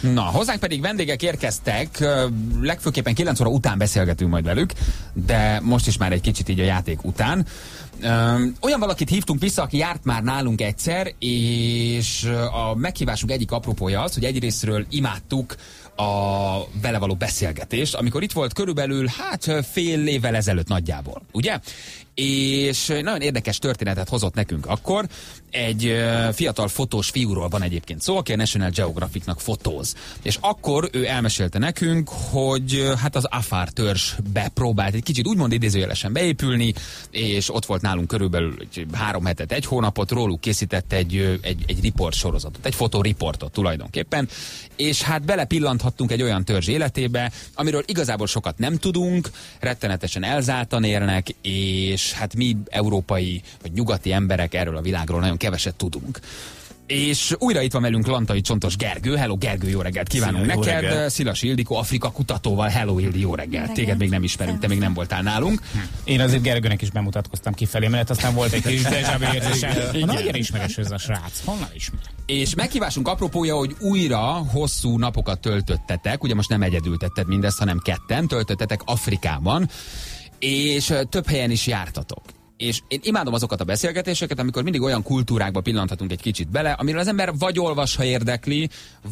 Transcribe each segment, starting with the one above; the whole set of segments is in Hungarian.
Na, hozzánk pedig vendégek érkeztek, legfőképpen 9 óra után beszélgetünk majd velük, de most is már egy kicsit így a játék után. Olyan valakit hívtunk vissza, aki járt már nálunk egyszer, és a meghívásunk egyik apropója az, hogy egyrésztről imádtuk a vele való beszélgetést, amikor itt volt körülbelül, fél évvel ezelőtt nagyjából, ugye? És nagyon érdekes történetet hozott nekünk akkor. Egy fiatal fotós fiúról van egyébként szó, aki a National Geographicnak fotóz. És akkor ő elmesélte nekünk, hogy az Afar törzsbe próbált egy kicsit úgymond idézőjelesen beépülni, és ott volt nálunk körülbelül 3 hetet, 1 hónapot, róluk készített egy riport sorozatot, egy fotóriportot tulajdonképpen, és belepillanthattunk egy olyan törzs életébe, amiről igazából sokat nem tudunk, rettenetesen elzártan élnek, és mi európai vagy nyugati emberek erről a világról nagyon keveset tudunk. És újra itt van velünk Lantai Csontos Gergő. Hello Gergő, jó reggelt kívánunk neked. Szilasi Ildikó, Afrika kutatóval. Hello Ildi, jó reggelt. Téged még nem ismerünk, te még nem voltál nálunk. Én azért Gergőnek is bemutatkoztam kifelé, mert aztán volt egy kis déjà vu érzésem. Nagyon ismeres ez a srác. Honnan ismer? És meghívásunk apropója, hogy újra hosszú napokat töltöttetek, ugye most nem egyedül tetted mindezt, hanem ketten töltöttetek Afrikában, és több helyen is jártatok. És én imádom azokat a beszélgetéseket, amikor mindig olyan kultúrákba pillanthatunk egy kicsit bele, amiről az ember vagy olvas, ha érdekli,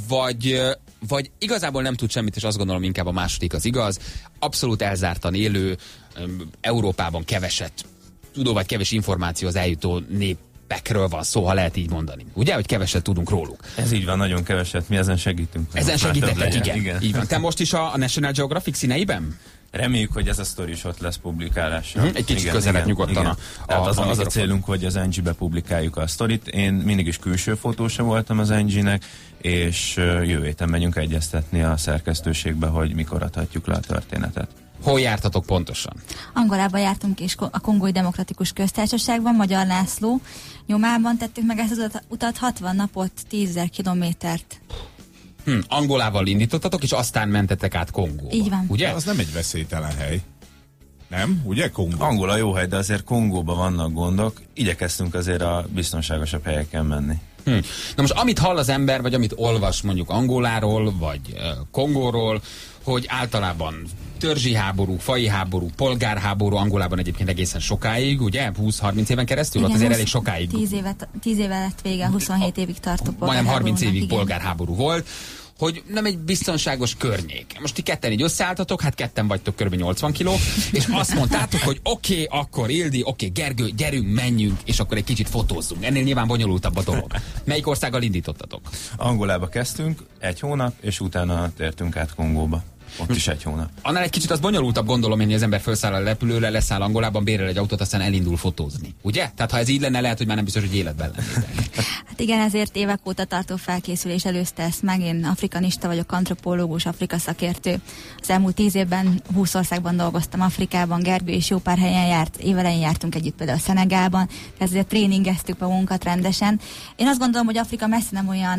vagy igazából nem tud semmit, és azt gondolom inkább a második az igaz. Abszolút elzártan élő, Európában keveset tudó, vagy kevés információhoz eljutó népekről van szó, ha lehet így mondani. Ugye, hogy keveset tudunk róluk. Ez így van, nagyon keveset, mi ezen segítünk. Ezen segítetek, igen. Így van. Te most is a National Geographic színeiben? Reméljük, hogy ez a sztori is ott lesz publikálásra. Egy kicsit közelebb nyugodtan. Az a célunk, hogy az NG-be publikáljuk a sztorit. Én mindig is külső fotósa voltam az NG-nek, és jövő héten megyünk egyeztetni a szerkesztőségbe, hogy mikor adhatjuk le a történetet. Hol jártatok pontosan? Angolában jártunk, és a Kongói Demokratikus Köztársaságban, Magyar László nyomában tettük meg ezt az utat, 60 napot, 10.000 kilométert. Angolával indítottatok, és aztán mentetek át Kongóba. Így van. Ugye? Az nem egy veszélytelen hely. Nem? Ugye Kongó? Angola jó hely, de azért Kongóban vannak gondok. Igyekeztünk azért a biztonságosabb helyeken menni. Na most amit hall az ember, vagy amit olvas mondjuk Angoláról, vagy Kongóról, hogy általában törzsi háború, faji háború, polgárháború, Angolában egyébként egészen sokáig, ugye? 20-30 éven keresztül? Igen, ott azért elég sokáig. 10 éve lett vége, 27 évig tartó polgárháborúnak. Majdnem 30 évig polgárháború volt, hogy nem egy biztonságos környék. Most ti ketten így összeálltatok, ketten vagytok kb. 80 kiló, és azt mondtátok, hogy oké, akkor Ildi, Gergő, gyerünk, menjünk, és akkor egy kicsit fotózzunk. Ennél nyilván bonyolultabb a dolog. Melyik országgal indítottatok? Angolába kezdtünk 1 hónap, és utána tértünk át Kongóba. Ott is 1 hónap. Annál egy kicsit az bonyolultabb, gondolom én, hogy az ember felszáll a repülőre, leszáll Angolában, bérel egy autót, aztán elindul fotózni. Ugye? Tehát ha ez így lenne, lehet, hogy már nem biztos, hogy életben lennétek. Igen, ezért évek óta tartó felkészülés előzte ezt meg. Én afrikanista vagyok, antropológus, Afrika szakértő. Az elmúlt 10 évben 20 országban dolgoztam Afrikában, Gergő is jó pár helyen járt, évelején jártunk együtt például Szenegálban, ezért tréningeztük magunkat rendesen. Én azt gondolom, hogy Afrika messze nem olyan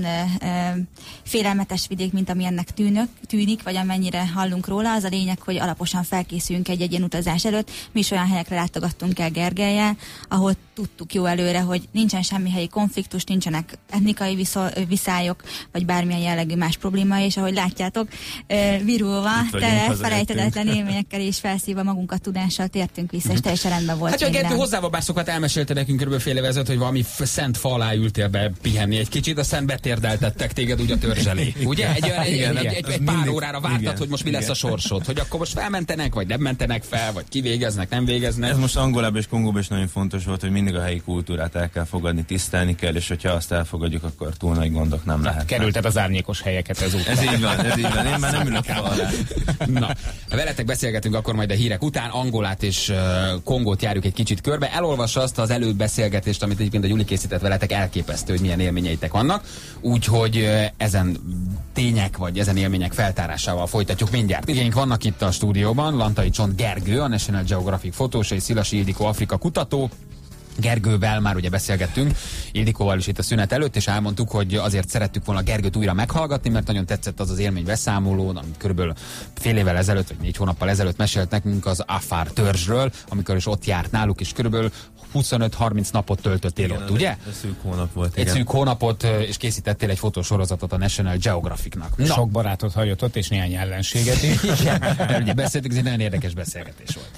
félelmetes vidék, mint amilyennek tűnik, vagy amennyire hallunk róla. Az a lényeg, hogy alaposan felkészüljünk egy ilyen utazás előtt. Mi is olyan helyekre látogattunk el Gergellyel, ahol tudtuk jó előre, hogy nincsen semmi helyi konfliktus, nincsenek etnikai viszályok, vagy bármilyen jellegű más probléma, és ahogy látjátok, virulva, felejthetetlen élményekkel és felszívva magunkat tudással tértünk vissza, és teljesen rendben volt. Hát Gergő, hozzávabászokat elmesélte nekünk kb. Fél éve ezelőtt, hogy valami szent fa alá ültél be pihenni egy kicsit, aztán betérdeltettek téged úgy a törzs elé. Ugye? Egy pár órára vártad, hogy most mi lesz a sorsod, hogy akkor most felmentenek, vagy nem mentenek fel, vagy kivégeznek, nem végeznek. Ez most Angolában és Kongóban is nagyon fontos volt, hogy mindig a helyi kultúrát el kell fogadni, tisztelni kell, és hogyha azt elfogadjuk, akkor túl nagy gondok nem lehet. Kerülted az árnyékos helyeket ezúttal. Ez így van. Én már nem ülök fel alá. Na, veletek beszélgetünk akkor majd a hírek után. Angolát és Kongót járjuk egy kicsit körbe. Elolvassa azt az előbb beszélgetést, amit egyébként a Gyuli készített veletek, elképesztő, hogy milyen élményeitek vannak. Úgyhogy ezen tények, vagy ezen élmények feltárásával folytatjuk mindjárt. Igényünk vannak itt a stúdióban, Lantai Csont Gergő, a National Geographic fotós, és Szilasi Ildikó, Afrika kutató. Gergővel már ugye beszélgettünk, Ildikóval is itt a szünet előtt, és elmondtuk, hogy azért szerettük volna Gergőt újra meghallgatni, mert nagyon tetszett az élmény beszámoló, amit körülbelül fél évvel ezelőtt, vagy 4 hónappal ezelőtt mesélt nekünk az Afar törzsről, amikor is ott járt náluk, és körülbelül 25-30 napot töltöttél ott, ugye? Egy szűk hónap volt, Egy szűk hónapot, és készítettél egy fotósorozatot a National Geographicnak. Na. Sok barátot hagyott ott, és néhány ellenséget is. Igen, mert ugye beszéltük, ez egy nagyon érdekes beszélgetés volt.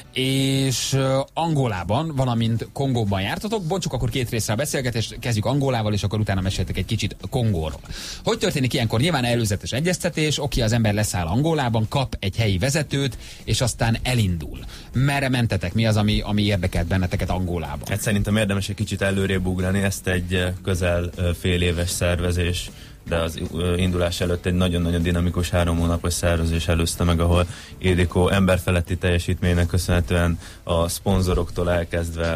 És Angolában, valamint Kongóban jártatok. Bontsuk akkor 2 részre a beszélgetést, kezdjük Angolával, és akkor utána meséltek egy kicsit Kongóról. Hogy történik ilyenkor? Nyilván előzetes egyeztetés, oké, az ember leszáll Angolában, kap egy helyi vezetőt, és aztán elindul. Merre mentetek? Mi az, ami érdekelt benneteket Angolában? Hát szerintem érdemes egy kicsit előrébb ugrani, ezt egy közel fél éves szervezés, de az indulás előtt egy nagyon-nagyon dinamikus 3 hónapos szervezés előzte meg, ahol Ildikó emberfeletti teljesítménynek köszönhetően a szponzoroktól elkezdve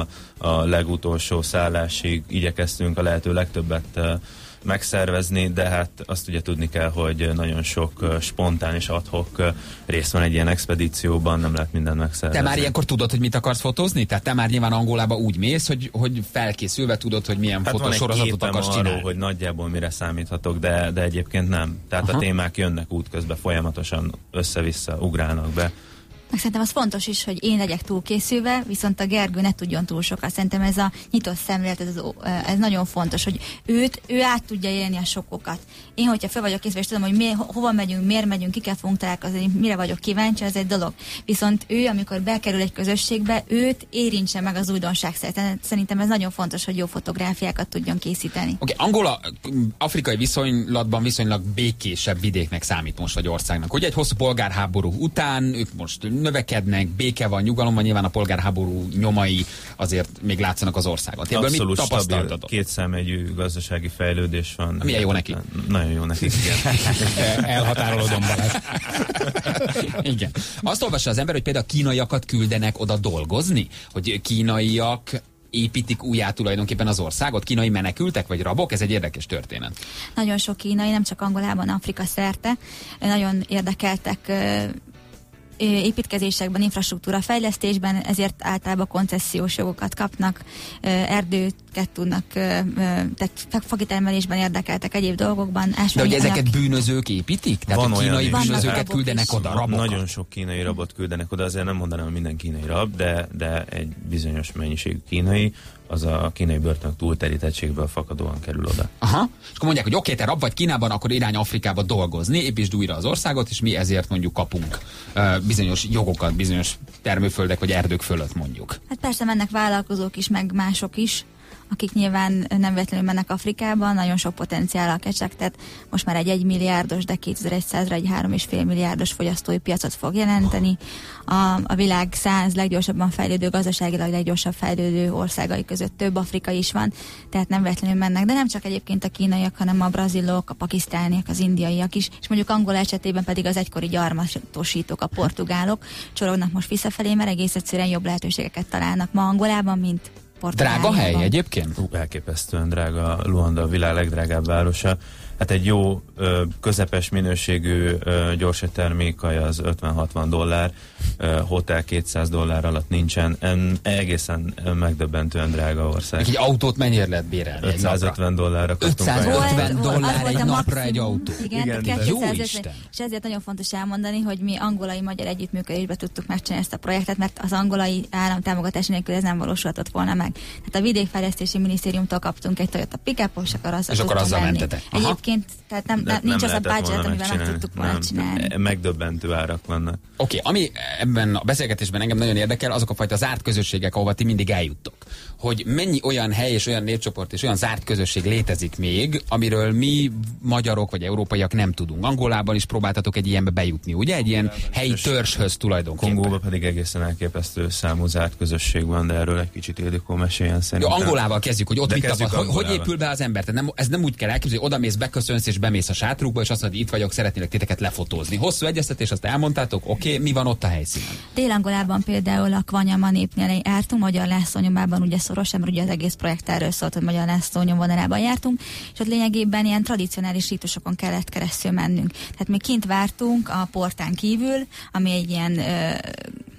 a legutolsó szállásig igyekeztünk a lehető legtöbbet megszervezni, de hát azt ugye tudni kell, hogy nagyon sok spontán és ad-hoc rész van egy ilyen expedícióban, nem lehet mindent megszervezni. Te már ilyenkor tudod, hogy mit akarsz fotózni? Tehát te már nyilván Angolába úgy mész, hogy felkészülve tudod, hogy milyen fotósorozatot akarsz csinálni. Arról, hogy nagyjából mire számíthatok, de egyébként nem. Tehát a témák jönnek útközben, folyamatosan össze-vissza ugrálnak be. Meg szerintem az fontos is, hogy én legyek túlkészülve, viszont a Gergő ne tudjon túl sokat. Szerintem ez a nyitott szemlélet, ez nagyon fontos, hogy ő át tudja élni a sokokat. Én, hogyha fel vagyok készülve, és tudom, hogy hova megyünk, miért megyünk, kikkel fogunk találkozni, mire vagyok kíváncsi, ez egy dolog. Viszont ő, amikor bekerül egy közösségbe, őt érintse meg az újdonság. Szerintem ez nagyon fontos, hogy jó fotográfiákat tudjon készíteni. Oké, Angola afrikai viszonylatban viszonylag békésebb vidéknek számít most, vagy országnak. Ugye egy hosszú polgárháború után ők most növekednek, béke van, nyugalom van, nyilván a polgárháború nyomai azért még látszanak az országon. Abszolút stabil, 2 számjegyű gazdasági fejlődés van. Milyen jó neki? Nagyon jó neki, igen. Elhatárolódom Balázs. Igen. Azt olvassa az ember, hogy például kínaiakat küldenek oda dolgozni? Hogy kínaiak építik újjá tulajdonképpen az országot? Kínai menekültek vagy rabok? Ez egy érdekes történet. Nagyon sok kínai, nem csak Angolában, Afrika szerte. Nagyon érdekeltek építkezésekben, infrastruktúra fejlesztésben, ezért általában koncesziós jogokat kapnak, erdőket tudnak, tehát fagitermelésben érdekeltek, egyéb dolgokban. De hogy ezeket bűnözők építik? Tehát a kínai bűnözőket küldenek oda, rabokat? Nagyon sok kínai rabot küldenek oda, azért nem mondanám, hogy minden kínai rab, de egy bizonyos mennyiségű kínai, az a kínai börtönök túlterítettségből fakadóan kerül oda. Aha. És akkor mondják, hogy oké, te rab vagy Kínában, akkor irány Afrikába dolgozni, építsd újra az országot, és mi ezért mondjuk kapunk bizonyos jogokat, bizonyos termőföldek vagy erdők fölött mondjuk. Hát persze mennek vállalkozók is, meg mások is, akik nyilván nem véletlenül mennek Afrikában, nagyon sok potenciállal kecsegtet. Most már egy 1 milliárdos, de 2100-ra egy 3,5 milliárdos fogyasztói piacot fog jelenteni. A világ 100 leggyorsabban fejlődő, gazdaságilag leggyorsabb fejlődő országai között több afrikai is van, tehát nem véletlenül mennek. De nem csak egyébként a kínaiak, hanem a brazilok, a pakisztániak, az indiaiak is, és mondjuk Angola esetében pedig az egykori gyarmatosítók, a portugálok csorognak most visszafelé, mert egész egyszerűen jobb lehetőségeket találnak ma Angolában, mint drága hely egyébként? Elképesztően drága. Luanda a világ legdrágább városa. Hát egy jó, közepes minőségű gyorsetermék az $50-60, hotel $200 alatt nincsen. Egészen megdöbbentően drága ország. Egy autót mennyire lehet bérelni? $550 $550 egy napra egy autó. Igen, jó Isten! És ezért nagyon fontos elmondani, hogy mi angolai-magyar együttműködésben tudtuk megcsinálni ezt a projektet, mert az angolai állam támogatás nélkül ez nem valósulhatott volna meg. Tehát a Vidékfejlesztési Minisztériumtól kaptunk egy Toyota pick-up-ot, és akkor azzal mentetek. Egyébként tehát nincs az a budget, amivel meg tudtuk volna csinálni. Megdöbbentő árak vannak. Oké, ami ebben a beszélgetésben engem nagyon érdekel, azok a fajta zárt közösségek, ahova ti mindig eljuttok. Hogy mennyi olyan hely és olyan népcsoport és olyan zárt közösség létezik még, amiről mi magyarok vagy európaiak nem tudunk. Angolában is próbáltatok egy ilyenbe bejutni, ugye? Egy ilyen helyi törzshöz tulajdonképpen. Kongóban pedig egészen elképesztő számú zárt közösség van, de erről egy kicsit Ildikó meséljen szerintem. Jó, Angolával kezdjük, hogy ott mit tapasztal. Hogy épül be az ember? Tehát ez nem úgy kell elképzelni, hogy odamész, beköszönsz és bemész a sátrukba, és azt mondod, hogy itt vagyok, szeretnélek titeket lefotózni. Hosszú egyeztetés, azt elmondtátok, oké, mi van ott a helyszínen? Dél-Angolában például a Kvanyama népnél jártunk, Magyar László nyomában ugye szorosan, mert ugye az egész projekt erről szólt, hogy Magyar László nyomvonalában jártunk, és ott lényegében ilyen tradicionális rítusokon kellett keresztül mennünk. Tehát mi kint vártunk a portán kívül, ami egy ilyen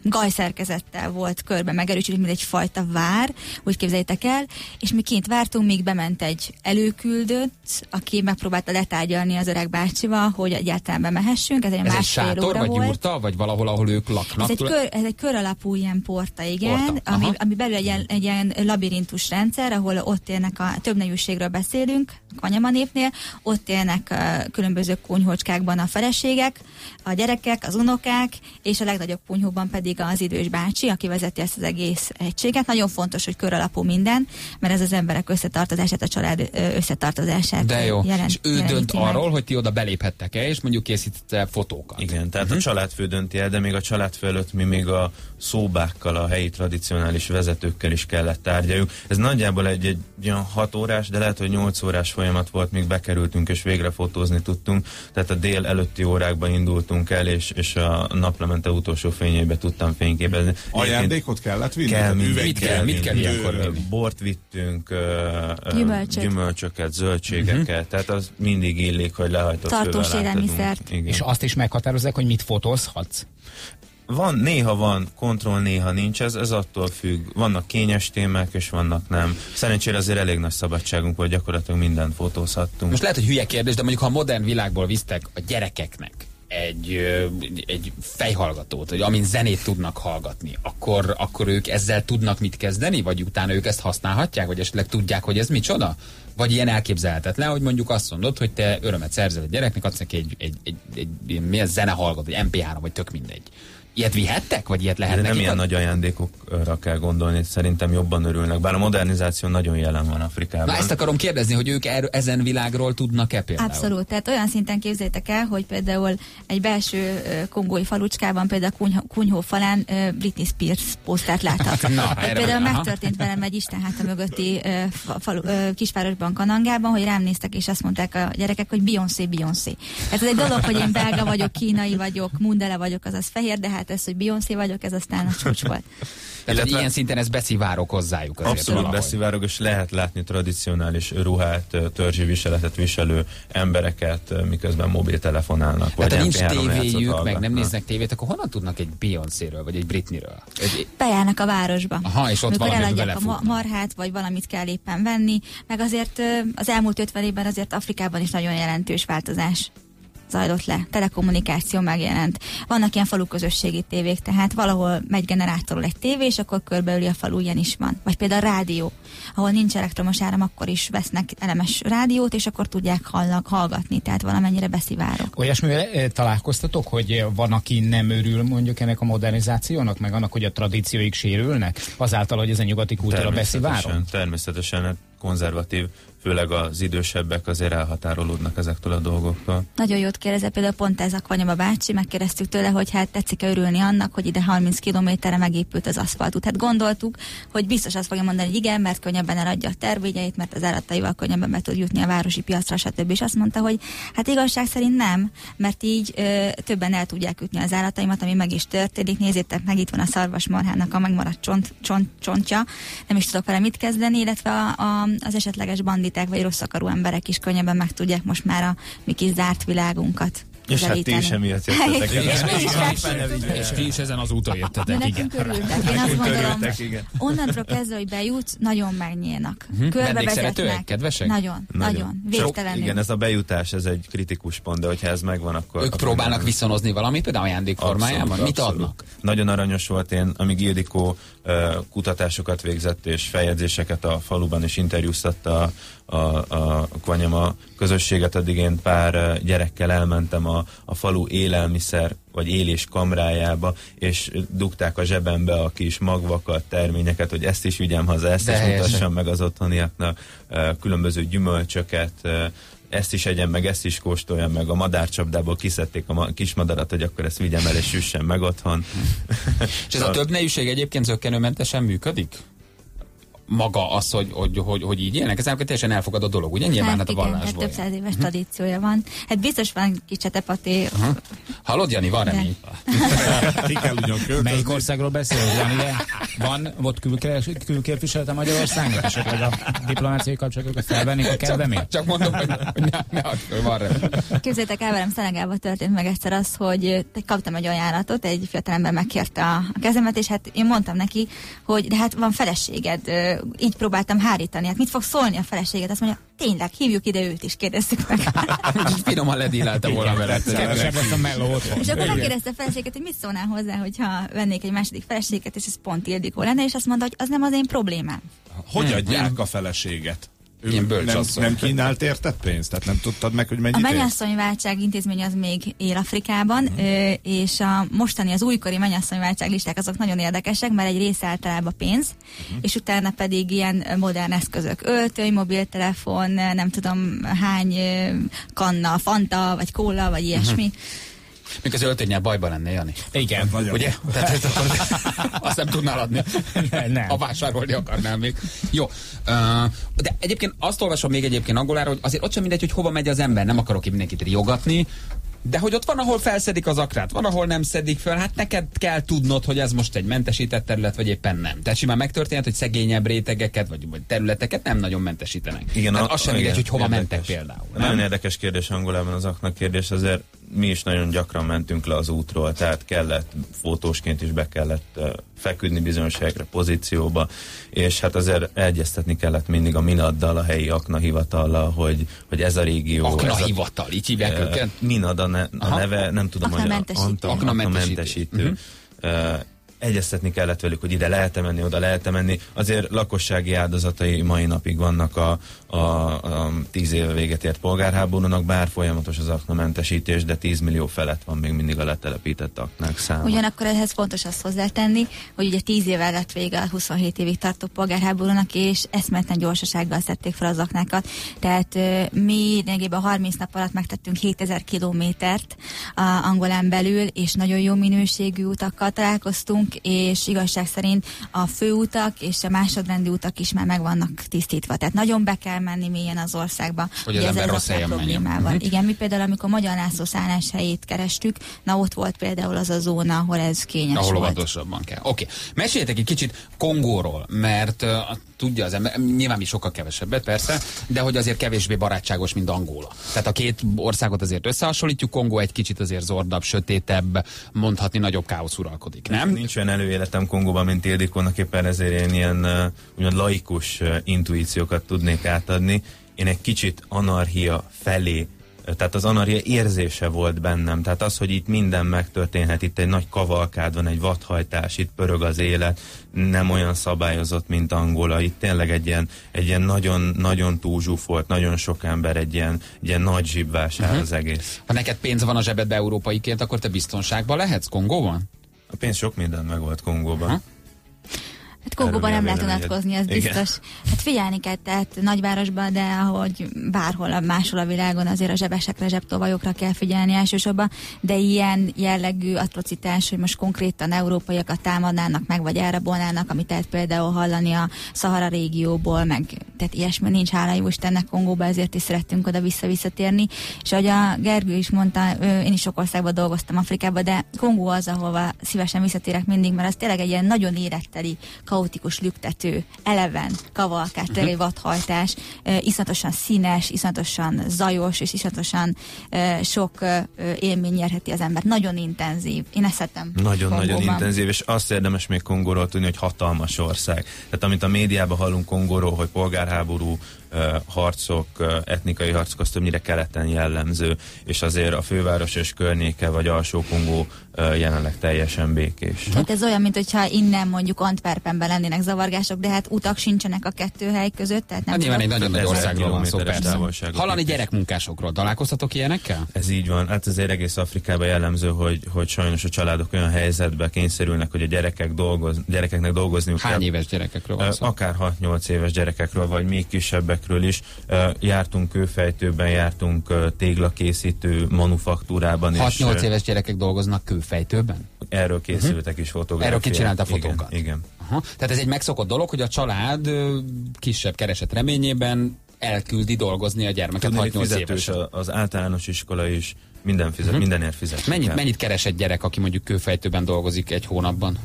gajszerkezettel volt körbe megerősítve, mint egyfajta vár, úgy képzeljétek el, és mi kint vártunk, míg bement egy előküldött, aki megpróbálta letárgyalni az öreg bácsival, hogy egyáltalán bemehessünk. Ez egy másfél sátor, óra vagy volt. Jurta, vagy valahol, ahol ők laknak? Ez egy kör alapú ilyen porta, igen, Porta, ami belül egy ilyen labirintus rendszer, ahol ott élnek a több nevűségről beszélünk, a Kwanyama népnél, ott élnek különböző kunyhócskákban a feleségek, a gyerekek, az unokák, és a legnagyobb kunyhóban pedig az idős bácsi, aki vezeti ezt az egész egységet. Nagyon fontos, hogy kör alapú minden, mert ez az emberek összetartozását, a család összetartozását De jó, és ő dönt meg. arról, hogy ti oda beléphettek-e, és mondjuk készítette fotókat. Igen, tehát a családfő dönti el, de még a családfő előtt mi még a szóbákkal, a helyi tradicionális vezetőkkel is kellett tárgyaljuk. Ez nagyjából egy olyan 6 órás, de lehet, hogy 8 órás folyamat volt, míg bekerültünk és végre fotózni tudtunk. Tehát a dél előtti órákban indultunk el, és a naplemente utolsó fényébe tudtam fényképezni. Ajándékot kellett vinni? Mit kell ilyenkor vinni? Bort vittünk, Gyümölcsöt. gyümölcsöket, zöldségeket, tehát az mindig illik, hogy lehajtott Tartós fővel élelmiszert. átadunk. És azt is meghatározzák, hogy mit fotózhatsz? Néha van kontroll, néha nincs, ez attól függ. Vannak kényes témák, és vannak nem. Szerencsére azért elég nagy szabadságunk volt, gyakorlatilag mindent fotózhattunk. Most lehet, hogy hülye kérdés, de mondjuk ha a modern világból visztek a gyerekeknek egy fejhallgatót, hogy amin zenét tudnak hallgatni, akkor ők ezzel tudnak mit kezdeni, vagy utána ők ezt használhatják, vagy esetleg tudják, hogy ez micsoda? Vagy ilyen elképzelhetetlen, hogy mondjuk azt mondod, hogy te örömet szerzel a gyereknek, adsz neki egy milyen zenehallgató, egy MP3, vagy tök mindegy. Ilyet vihettek? Vagy ilyet lehet de nekik? nem ilyen nagy ajándékokra kell gondolni, szerintem jobban örülnek, bár a modernizáció nagyon jelen van Afrikában. Na ezt akarom kérdezni, hogy ők ezen világról tudnak-e például? Abszolút, tehát olyan szinten képzeljétek el, hogy például egy belső kongói falucskában, például kunyhó falán Britney Spears posztert láthat. Például megtörtént velem egy istenháta mögötti kisvárosban, Kanangában, hogy rám néztek, és azt mondták a gyerekek, hogy Beyoncé. Hát ez egy dolog, hogy én belga vagyok, kínai vagyok, Mundele vagyok, azaz fehér, de hát ez, hogy Beyoncé vagyok, ez aztán a csúcs volt. Tehát ilyen szinten ez beszivárok hozzájuk azért. Abszolút valahogy. beszivárog, és lehet látni tradicionális ruhát, törzsi viseletet viselő embereket, miközben mobiltelefonálnak. Tehát ha nincs MP3 tévéjük, meg nem hallgatnak. néznek tévét, akkor honnan tudnak egy Beyoncéről, vagy egy Britneyről? Bejárnak a városba. Aha, és ott amikor valamibe eladják a belefutnak. marhát, vagy valamit kell éppen venni, meg azért az elmúlt 50 évben azért Afrikában is nagyon jelentős változás zajlott le. Telekommunikáció megjelent. Vannak ilyen faluközösségi tévék, tehát valahol megy generátorról egy tévé, és akkor körbeüli a falu, ilyen is van. Vagy például rádió, ahol nincs elektromos áram, akkor is vesznek elemes rádiót, és akkor tudják hallgatni, tehát valamennyire beszivárok. Olyasmivel találkoztatok, hogy van, aki nem örül mondjuk ennek a modernizációnak, meg annak, hogy a tradícióik sérülnek, azáltal, hogy ez a nyugati kultúra beszivárok? Természetesen konzervatív, főleg az idősebbek azért elhatárolódnak ezektől a dolgoktól. Nagyon jót kérdezett, például pont ez a Kwanyama bácsi, megkérdeztük tőle, hogy hát tetszik-e örülni annak, hogy ide 30 kilométerre megépült az aszfaltút. Hát gondoltuk, hogy biztos azt fogja mondani, hogy igen, mert könnyebben eladja a tervényeit, mert az állataival könnyebben be tud jutni a városi piacra, stb. És azt mondta, hogy hát igazság szerint nem, mert így többen el tudják ütni az állataimat, ami meg is történik. Nézzétek meg, itt van a szarvasmarhának a megmaradt csontja, nem is tudok vele mit kezdeni, illetve az esetleges banditák vagy rossz akarú emberek is könnyebben meg tudják most már a mi kis zárt világunkat És hát ti is emiatt jöttetek És ti is ezen az úton jöttetek, igen. Nekünk örültek. Én azt gondolom, onnantól kezdve, hogy bejutsz, nagyon megnyílnak. Vendégszeretőek, kedvesek? Nagyon. Végtelenül. Igen, ez a bejutás, ez egy kritikus pont, de hogyha ez megvan, akkor... Ők próbálnak viszonozni valamit, például ajándék formájában? Mit adnak? Nagyon aranyos volt én, amíg Ildikó kutatásokat végzett és feljegyzéseket a faluban és interjúztatta a Kwanyama közösséget, addig én pár gyerekkel elmentem a falu élelmiszer vagy élés kamrájába, és dugták a zsebembe a kis magvakat, terményeket, hogy ezt is vigyem haza, ezt is mutassam meg az otthoniaknak, különböző gyümölcsöket, ezt is egyen meg, ezt is kóstoljam meg, a madárcsapdából kiszedték a kismadarat, hogy akkor ezt vigyem el és süssem meg otthon. És ez a több nejűség egyébként zökkenőmentesen működik? maga az, hogy így élnek? Ez teljesen elfogadott dolog, ugye? Nyilván hát a vallásból. Több száz éves tradíciója van. Hát biztos van kis csetepaté. Hallod, Jani, van remény. Ki kell ugyan költözni. Melyik országról beszélünk, Jani? Van ott külképviselete Magyarországnak, esetleg a diplomáciai kapcsolatokat felvennék a kedvemét? Csak mondom, hogy ne add föl, van remény. Képzeljétek el, velem Szenegálban történt meg egyszer az, hogy kaptam egy ajánlatot, egy fiatalember megkérte a kezemet, és hát én mondtam neki, hogy de hát van feleséged, így próbáltam hárítani, hát mit fog szólni a feleséged? Azt mondja, tényleg, hívjuk ide őt is, kérdezzük meg. Finoman ledílelte volna veled. Kevesebb lesz a melló otthon. És akkor megkérdezte a feleséget, hogy mit szólnál hozzá, hogyha vennék egy második feleséget, és ez pont Ildikó lenne, és azt mondta, hogy az nem az én problémám. Hogy adják a feleséget? Ilyen Nem kínált érte pénzt? Tehát nem tudtad meg, hogy mennyit A mennyasszonyváltság intézmény az még él Afrikában, és a mostani, az újkori mennyasszonyváltság listák azok nagyon érdekesek, mert egy része általában pénz, és utána pedig ilyen modern eszközök, öltöny, mobiltelefon, nem tudom hány kanna, Fanta, vagy kóla, vagy ilyesmi. Mikor az öltönnyel bajban lenne, Jani. Igen. Ugye? Tehát azt nem tudnál adni. Nem. Ha vásárolni akarnál még. Jó. De egyébként azt olvasom még egyébként Angolára, hogy azért ott sem mindegy, hogy hova megy az ember. Nem akarok itt mindenkit riogatni, de hogy ott van, ahol felszedik az akrát, van, ahol nem szedik fel, hát neked kell tudnod, hogy ez most egy mentesített terület, vagy éppen nem. Tehát simán megtörténhet, hogy szegényebb rétegeket, vagy területeket nem nagyon mentesítenek. Igen, az sem mindegy, hogy hova mentek például. Nagyon érdekes kérdés Angolában az aknak kérdés, azért mi is nagyon gyakran mentünk le az útról, tehát kellett fotósként is be kellett feküdni bizonyos helyekre, pozícióba, és hát azért egyeztetni kellett mindig a Minaddal, a helyi Akna hivatallal, hogy ez a régió... Akna hivatal, így hívják őket? Minad a neve, nem tudom, hogy Akna mentesítő. Egyeztetni kellett velük, hogy ide lehet-e menni, oda lehet-e menni. Azért lakossági áldozatai mai napig vannak a 10 éve véget ért polgárháborúnak, bár folyamatos az aknamentesítés, de 10 millió felett van még mindig a letelepített aknák száma. Ugyanakkor ehhez fontos azt hozzátenni, hogy ugye 10 évvel lett vége a 27 évig tartó polgárháborúnak, és eszméletlen gyorsasággal szedték fel az aknákat. Tehát mi lényegében 30 nap alatt megtettünk 7000 kilométert Angolán belül, és nagyon jó minőségű utakkal találkoztunk, és igazság szerint a főutak és a másodrendi utak is már meg vannak tisztítva. Tehát nagyon be kell menni mélyen az országba. Hogy az ember rossz helyen menjen. Igen, mi például, amikor Magyar László szálláshelyét kerestük, na ott volt például az a zóna, ahol ez kényes ahol volt. Ahol óvatosabban kell. Oké. Meséljetek egy kicsit Kongóról, mert tudja az ember, nyilván mi sokkal kevesebbet persze, de hogy azért kevésbé barátságos, mint Angola. Tehát a két országot azért összehasonlítjuk, Kongó egy kicsit azért zordabb, sötétebb, mondhatni nagyobb káosz uralkodik, nem? Nincs olyan előéletem Kongóban, mint Ildikónak, éppen ezért én ilyen laikus intuíciókat tudnék átadni. Én egy kicsit anarchia felé, tehát az anarchia érzése volt bennem. Tehát az, hogy itt minden megtörténhet, itt egy nagy kavalkád van, egy vadhajtás, itt pörög az élet, nem olyan szabályozott, mint Angola. Itt tényleg egy ilyen nagyon, nagyon túlzsúfolt, nagyon sok ember, egy ilyen nagy zsibvásár az egész. Ha neked pénz van a zsebedbe európaiként, akkor te biztonságban lehetsz Kongóban? A pénz sok minden meg volt Kongóban. Hát Kongóban nem lehet unatkozni, ez biztos. Hát figyelni kell, tehát nagyvárosban, de ahogy bárhol máshol a világon azért a zsebesekre, zsebtolvajokra kell figyelni elsősorban, de ilyen jellegű atrocitás, hogy most konkrétan európaiakat támadnának meg, vagy elrabolnának, amit lehet például hallani a Szahara régióból, meg tehát ilyesmi nincs, hála jó Istennek Kongóba, ezért is szerettünk oda visszatérni. És ahogy a Gergő is mondta, én is sok országban dolgoztam Afrikában, de Kongó az, ahova szívesen visszatérek mindig, mert az tényleg egy ilyen nagyon életteli, kaotikus, lüktető, eleven, kavalkás, tényleg egy vadhajtás, iszonyatosan színes, iszonyatosan zajos, és iszonyatosan sok élmény nyerheti az ember. Nagyon intenzív. Én ezt szeretem. Nagyon-nagyon intenzív, és azt érdemes még Kongóról tudni, hogy hatalmas ország. Tehát amit a médiában hallunk Kongóról, hogy polgárháború, harcok, etnikai harcok, az többnyire keleten jellemző, és azért a főváros és környéke, vagy Alsó-Kongó jelenleg teljesen békés. Hát ez olyan, mint hogyha innen mondjuk Antwerpenben lennének zavargások, de hát utak sincsenek a kettő hely között, tehát nem. Nyilván egy nagyon nagy országról van szó, persze. Hallani is. Gyerekmunkásokról. Találkoztatok ilyenekkel? Ez így van. Hát azért egész Afrikában jellemző, hogy sajnos a családok olyan helyzetbe kényszerülnek, hogy a gyerekeknek dolgozniuk kell. Hány éves gyerekekről van szó? Akár 6-8 éves gyerekekről, vagy még kisebbekről is. Jártunk kőfejtőben, jártunk téglakészítő manufaktúrában. 6-8 éves gyerekek dolgoznak kőfejtőben? erről készültek is fotográfiák. Erről kicsinálta fotókat. Igen. Aha. Tehát ez egy megszokott dolog, hogy a család kisebb kereset reményében elküldi dolgozni a gyermeket 6-8 évesen. Az általános iskola is mindenért fizet. Mennyit keres egy gyerek, aki mondjuk kőfejtőben dolgozik egy hónapban?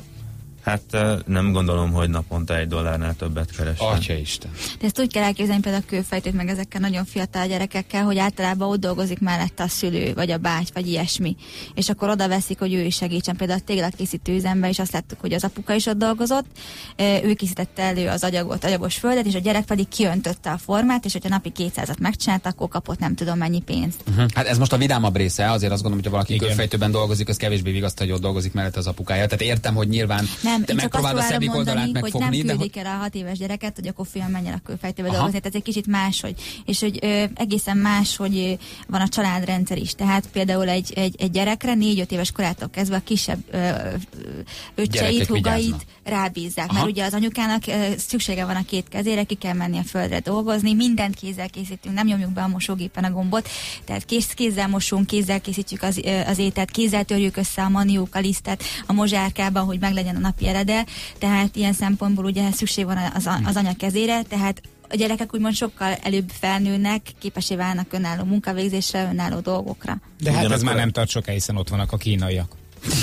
Hát nem gondolom, hogy naponta $1 többet keresnek. Atyaisten. De ezt úgy kell elképzelni például a kőfejtőt meg ezekkel nagyon fiatal gyerekekkel, hogy általában ott dolgozik mellette a szülő, vagy a báty, vagy ilyesmi. És akkor oda veszik, hogy ő is segítsen. Például a téglakészítő üzemben is azt láttuk, hogy az apuka is ott dolgozott, ő készítette elő az agyagos földet, és a gyerek pedig kiöntötte a formát, és hogyha napi 200-at megcsinált, akkor kapott nem tudom mennyi pénzt. Hát ez most a vidámabb része, azért azt gondolom, hogy ha valaki kőfejtőben dolgozik, az kevésbé vigasztal, hogy ott dolgozik mellette az apukája. Tehát értem, hogy nyilván te megpróbálod a szebbik oldalát megfogni, hogy nem küldik el a 6 éves gyereket, hogy akkor fiam menjen a kőfejtőbe dolgozni. Tehát ez egy kicsit más, és hogy egészen más, hogy van a családrendszer is. Tehát például egy gyerekre 4-5 éves korától kezdve a kisebb öccseit, húgait rábízzák. Mert ugye az anyukának szüksége van a 2 kezére, ki kell menni a földre dolgozni, mindent kézzel készítünk, nem nyomjuk be a mosógépen a gombot, tehát kézzel mosunk, kézzel készítjük az ételt, kézzel törjük össze a maniók, a lisztet a mozsárkában, hogy meglegyen a napi eredel. Tehát ilyen szempontból ugye szükség van az anya kezére, tehát a gyerekek úgymond sokkal előbb felnőnek, képessé válnak önálló munkavégzésre, önálló dolgokra. De hát ez már nem tart sokáig, hiszen ott vannak a kínaiak.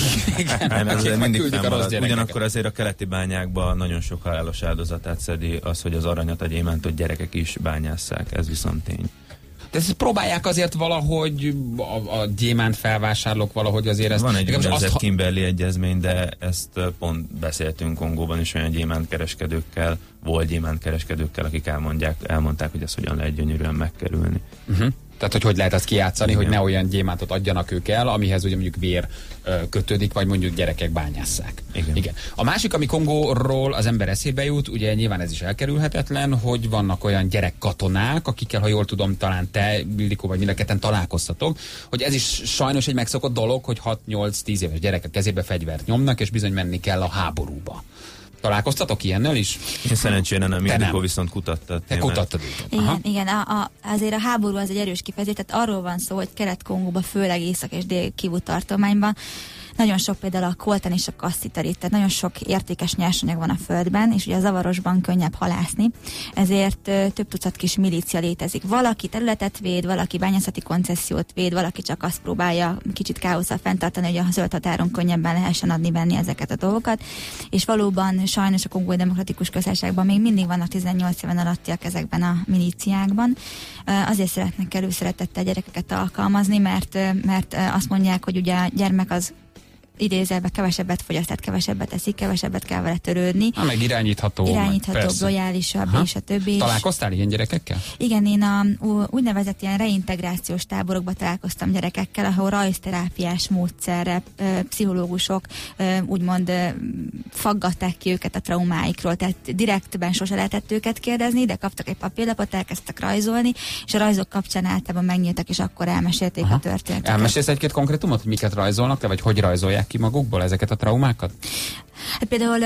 Igen, ez mindig fennmarad. Ugyanakkor azért a keleti bányákban nagyon sok halálos áldozatát szedi az, hogy az aranyat, a gyémántot gyerekek is bányásszák. Ez viszont tény. De ezt próbálják azért valahogy a gyémánt felvásárlók valahogy azért ezt... Van egy úgynevezett Kimberley egyezmény, de ezt pont beszéltünk Kongóban is olyan gyémántkereskedőkkel, volt gyémántkereskedőkkel, akik elmondták, hogy ezt hogyan lehet gyönyörűen megkerülni. Tehát, hogy lehet azt kijátszani, igen, hogy ne olyan gyémántot adjanak ők el, amihez ugye mondjuk vér kötődik, vagy mondjuk gyerekek bányásszák. Igen. A másik, ami Kongóról az ember eszébe jut, ugye nyilván ez is elkerülhetetlen, hogy vannak olyan gyerekkatonák, akikkel, ha jól tudom, talán te, Ildikó, vagy mind a ketten találkoztatok, hogy ez is sajnos egy megszokott dolog, hogy 6-8-10 éves gyerekek kezébe fegyvert nyomnak, és bizony menni kell a háborúba. Találkoztatok ilyennel is? Én szerencsére nem, Ildikó viszont kutattad. Te kutattad őket. Igen, azért a háború az egy erős kifejezés, tehát arról van szó, hogy Kelet-Kongóban, főleg Észak- és Dél-Kivu tartományban nagyon sok például a koltán és a kassziterit, tehát nagyon sok értékes nyersanyag van a földben, és ugye a zavarosban könnyebb halászni, ezért több tucat kis milícia létezik. Valaki területet véd, valaki bányászati koncesziót véd, valaki csak azt próbálja kicsit káosszal fenntartani, hogy a zöld határon könnyebben lehessen adni-venni ezeket a dolgokat, és valóban sajnos a Kongói Demokratikus Köztársaságban még mindig vannak 18 éven alattiak ezekben a milíciákban. Azért szeretnek előszeretettel gyerekeket alkalmazni, mert azt mondják, hogy ugye a gyermek az idézelve kevesebbet fogyaszt, tehát kevesebbet eszik, kevesebbet kell vele törődni. Meg irányítható, lojálisabb, és a többi. Találkoztál ilyen gyerekekkel? Igen, én a úgynevezett ilyen reintegrációs táborokba találkoztam gyerekekkel, ahol rajzterápiás módszerre pszichológusok úgymond faggatták ki őket a traumáikról, tehát direktben sose lehetett őket kérdezni, de kaptak egy papírlapot, elkezdtek rajzolni, és a rajzok kapcsán általában megnyíltak, és akkor elmesélték a történetet. Elmesélsz egy-két konkrétumot, hogy miket rajzolnak le, vagy hogy rajzolják ki magukból ezeket a traumákat? Hát például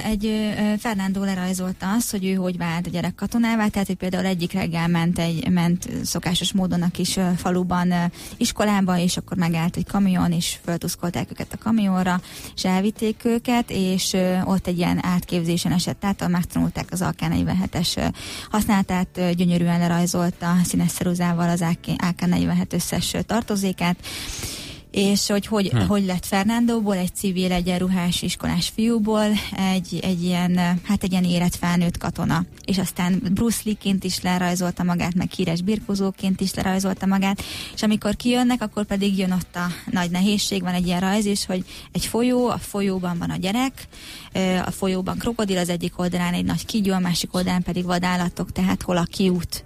Fernando lerajzolta azt, hogy ő hogy vált a gyerek katonává, tehát hogy például egyik reggel ment szokásos módon a kis faluban iskolába, és akkor megállt egy kamion, és föltuszkolták őket a kamionra, és elvitték őket, és ott egy ilyen átképzésen esett át, megtanulták az AK-47-es használatát, gyönyörűen lerajzolta színes ceruzával az AK-47 összes tartozékát, és hogy lett Fernandóból, egy civil, egyenruhás iskolás fiúból egy ilyen érett felnőtt katona. És aztán Bruce Lee-ként is lerajzolta magát, meg híres birkózóként is lerajzolta magát, és amikor kijönnek, akkor pedig jön ott a nagy nehézség, van egy ilyen rajz is, hogy egy folyó, a folyóban van a gyerek, a folyóban krokodil, az egyik oldalán egy nagy kígyó, a másik oldalán pedig vadállatok, tehát hol a kiút.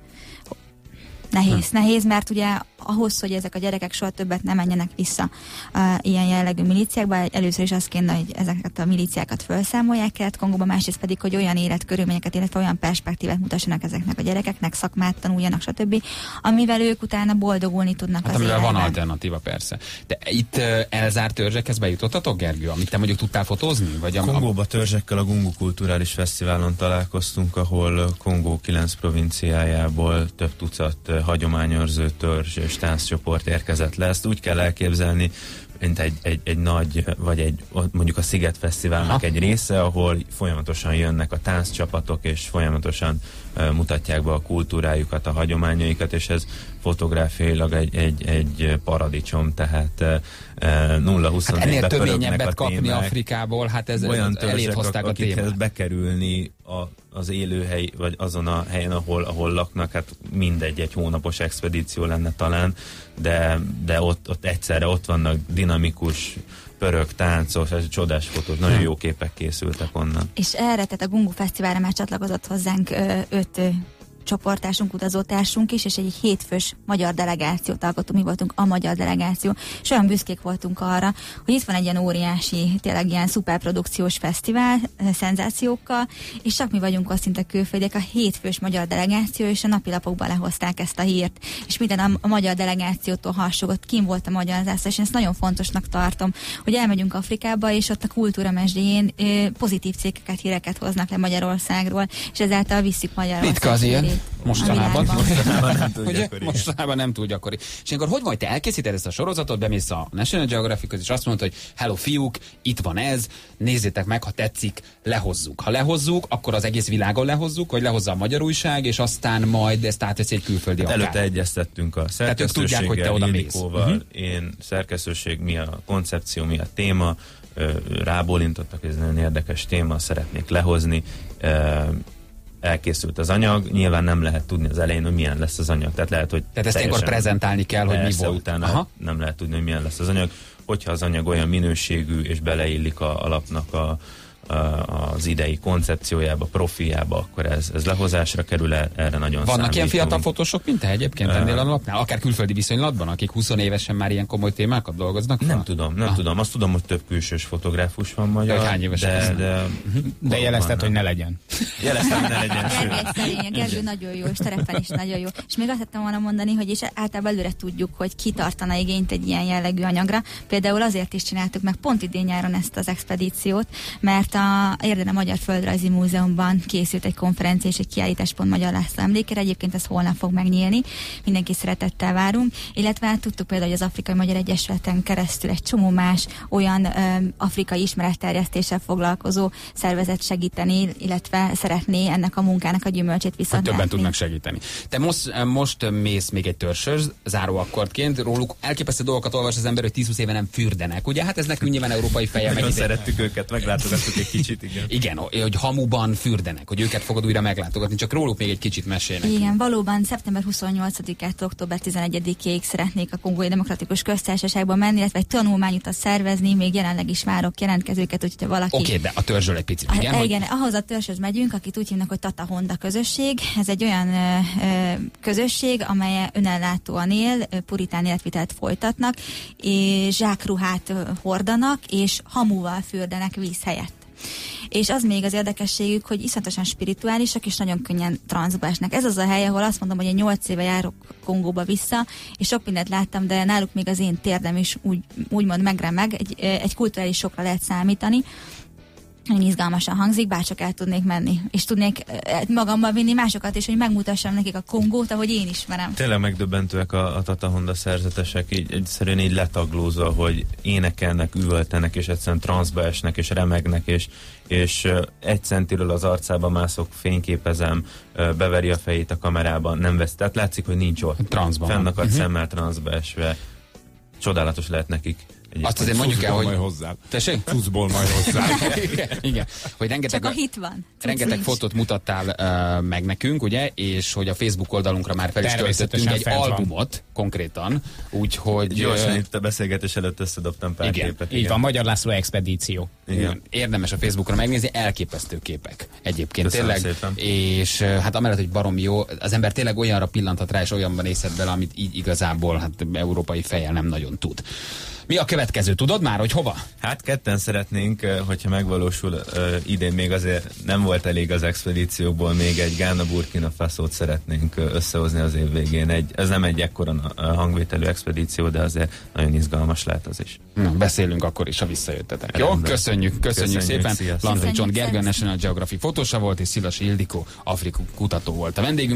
Nehéz, mert ugye ahhoz, hogy ezek a gyerekek soha többet nem menjenek vissza ilyen jellegű milíciákba, először is az kéne, hogy ezeket a milíciákat felszámolják Kelet-Kongóba, másrészt pedig, hogy olyan életkörülményeket, illetve olyan perspektívát mutassanak ezeknek a gyerekeknek, szakmát tanuljanak, stb., amivel ők utána boldogulni tudnak az amivel életben. Van alternatíva, persze. De itt elzárt törzsekhez bejutottatok, Gergő, amit te mondjuk tudtál fotózni? Vagy Kongóba törzsekkel a Gungu Kulturális Fesztiválon találkoztunk, ahol Kongó 9 provinciájából több tucat hagyományőrző törzs és dinamikus tánccsoport érkezett le. Ezt úgy kell elképzelni, mint egy nagy, vagy mondjuk a Sziget Fesztiválnak egy része, ahol folyamatosan jönnek a tánccsapatok, és folyamatosan mutatják be a kultúrájukat, a hagyományaikat, és ez fotográfiailag egy paradicsom, tehát 0-24 hát ennél töményebbet kapni témák, Afrikából, hát ez olyan elét hozták a témát. Bekerülni az élőhely, vagy azon a helyen, ahol laknak, hát mindegy, egy hónapos expedíció lenne talán, de ott egyszerre ott vannak dinamikus pörög, táncos, ez csodás fotók, nagyon jó képek készültek onnan. És erre, tehát a Gungu Fesztiválra már csatlakozott hozzánk 5 csoportásunk, utazótársunk is, és egy 7 fős magyar delegációt alkotunk, mi voltunk a magyar delegáció, és olyan büszkék voltunk arra, hogy itt van egy ilyen óriási, tényleg ilyen szuperprodukciós fesztivál, szenzációkkal, és csak mi vagyunk azt szinte külföldiek, a 7 fős magyar delegáció, és a napilapokban lehozták ezt a hírt, és minden a magyar delegációtól harsogott, kim volt a magyar zászló, és én ezt nagyon fontosnak tartom, hogy elmegyünk Afrikába, és ott a kultúra mesdjéjén pozitív cikkeket, híreket hoznak le Magyarországról, és ezáltal visszük Magyarországot. Mostanában nem túl gyakori. És akkor hogy vagy, te elkészíted ezt a sorozatot, bemész a National Geographichoz, és azt mondod, hogy hello fiúk, itt van ez, nézzétek meg, ha tetszik, lehozzuk. Ha lehozzuk, akkor az egész világon lehozzuk, vagy lehozza a magyar újság, és aztán majd ezt átveszi egy külföldi akár. Előtte egyeztettünk a szerkesztőséggel, Ildikóval, én szerkesztőség, mi a koncepció, mi a téma, rábólintottak, ez egy nagyon érdekes téma, szeretnék lehozni, elkészült az anyag, nyilván nem lehet tudni az elején, hogy milyen lesz az anyag. Tehát lehet, hogy ezt ilyenkor prezentálni kell, hogy mi volt. Utána nem lehet tudni, hogy milyen lesz az anyag. Hogyha az anyag olyan minőségű, és beleillik a lapnak az idei koncepciójába, profiába, akkor ez lehozásra kerül, erre nagyon vannak ilyen fiatal fotósok, mint te egyébként ennél a lapnál? Akár külföldi viszonylatban, akik 20 évesen már ilyen komoly témákat dolgoznak? Nem tudom. Azt tudom, hogy több külsős fotográfus van magyar. Hány évesen? De jelezted, hogy ne legyen. Jeleztem, hogy ne legyen. Gergő nagyon jó, és terepen is nagyon jó. És még azt tettem volna mondani, hogy is általában előre tudjuk, hogy ki tartana igényt egy ilyen jellegű anyagra. Például azért is csináltuk meg pont idén nyáron ezt az expedíciót, mert a Érdene Magyar Földrajzi Múzeumban készült egy konferencia és egy kiállításpont Magyar László emlékére. Egyébként ez holnap fog megnyílni. Mindenki szeretettel várunk. Illetve tudtuk például, hogy az Afrikai Magyar Egyesületen keresztül egy csomó más olyan afrikai ismeretterjesztéssel foglalkozó szervezet segíteni, illetve szeretné ennek a munkának a gyümölcsét viszont. Többen tudnak segíteni. Te most mész még egy törzshöz, záróakkordként, róluk elképesztő dolgokat olvas az ember, hogy 10-20 éve nem fürdenek. Ugye hát ez nekünk nyilván európai feje. Nagyon szerettük őket, meglátogattuk egy kicsit, igen. Igen, hogy hamuban fürdenek, hogy őket fogod újra meglátogatni, csak róluk még egy kicsit mesélnek. Igen, valóban szeptember 28-ától október 11-ig szeretnék a Kongói Demokratikus Köztársaságba menni, illetve egy tanulmányutat szervezni, még jelenleg is várok jelentkezőket, úgyhogy valaki... Oké, de a törzsről egy picit, igen? Igen, ahhoz a törzshöz megyünk, akit úgy hívnak, hogy Tata Honda közösség. Ez egy olyan közösség, amely önellátóan él, puritán életvitelt folytatnak, és zsákruhát hordanak, és hamuval fürdenek víz helyett. És az még az érdekességük, hogy iszonyatosan spirituálisak, és nagyon könnyen transzba esnek. Ez az a hely, ahol azt mondom, hogy én 8 éve járok Kongóba vissza, és sok mindent láttam, de náluk még az én térdem is úgymond megremeg, egy kulturális sokra lehet számítani. Nagyon izgalmasan hangzik, bárcsak el tudnék menni. És tudnék magammal vinni másokat is, hogy megmutassam nekik a Kongót, ahogy én ismerem. Tényleg megdöbbentőek a Tata Honda szerzetesek, így egyszerűen így letaglózva, hogy énekelnek, üvöltenek, és egyszerűen transzba esnek, és remegnek, és 1 centiről az arcába mászok, fényképezem, beveri a fejét a kamerában, nem vesz. Tehát látszik, hogy nincs ott. Transzban. Fennakadt szemmel transzba esve. Csodálatos lehet nekik. Azt azért mondjuk el, hogy... Tessék? Cuccból majd hozzá. Igen. Hogy csak a hit van. Rengeteg fotót mutattál meg nekünk, ugye, és hogy a Facebook oldalunkra már fel is töltöttünk egy albumot konkrétan, úgyhogy... Gyorsan itt a beszélgetés előtt összedobtam pár képet. Így van, Magyar László expedíció. Igen. Érdemes a Facebookra megnézni, elképesztő képek egyébként. Köszönöm tényleg. Szépen. És hát amellett, hogy baromi jó, az ember tényleg olyanra pillanthat rá, és olyanban nézhet bele, amit így igazából hát európai fejjel nem nagyon tud. Mi a következő? Tudod már, hogy hova? Hát ketten szeretnénk, hogyha megvalósul idén még azért nem volt elég az expedíciókból, még egy Gána Burkina Fasót szeretnénk összehozni az év végén. Ez nem egy ekkora hangvételű expedíció, de azért nagyon izgalmas lehet az is. Beszélünk akkor is, ha visszajöttetek. Jó? Köszönjük szépen. Lantai Csont Gergő, National Geographic fotósa volt, és Szilasi Ildikó, Afrika kutató volt a vendégünk.